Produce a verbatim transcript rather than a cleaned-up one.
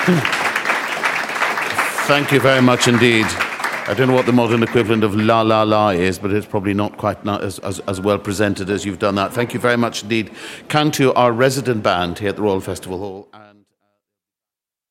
Thank you very much indeed. I don't know what the modern equivalent of La La La is, but it's probably not quite not as, as, as well presented as you've done that. Thank you very much indeed. Cantu, our resident band here at the Royal Festival Hall.